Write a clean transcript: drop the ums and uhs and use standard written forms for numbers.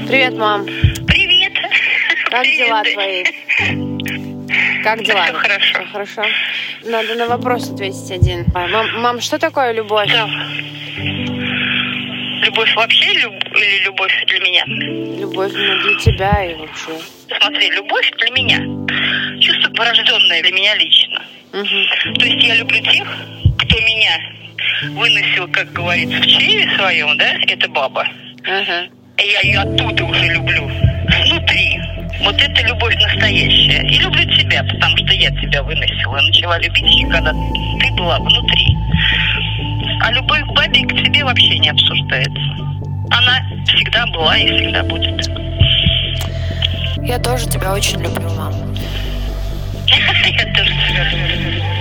Привет, мам. Привет. Как Привет, дела дочь. твои? Как дела? Всё хорошо. Всё хорошо. Надо на вопрос ответить один. Мам, что такое любовь? Да. Любовь вообще или любовь для меня? Любовь для тебя и вообще. Смотри, любовь для меня. Чувство порожденное для меня лично. Угу. То есть я люблю тех, кто меня выносил, как говорится, в чреве своем, да? Это баба. Ага. И я ее оттуда уже люблю. Внутри. Вот это любовь настоящая. И люблю тебя, потому что я тебя выносила. Начала любить еще, когда ты была внутри. А любовь к бабе и к тебе вообще не обсуждается. Она всегда была и всегда будет. Я тоже тебя очень люблю, мам. Я тоже тебя люблю.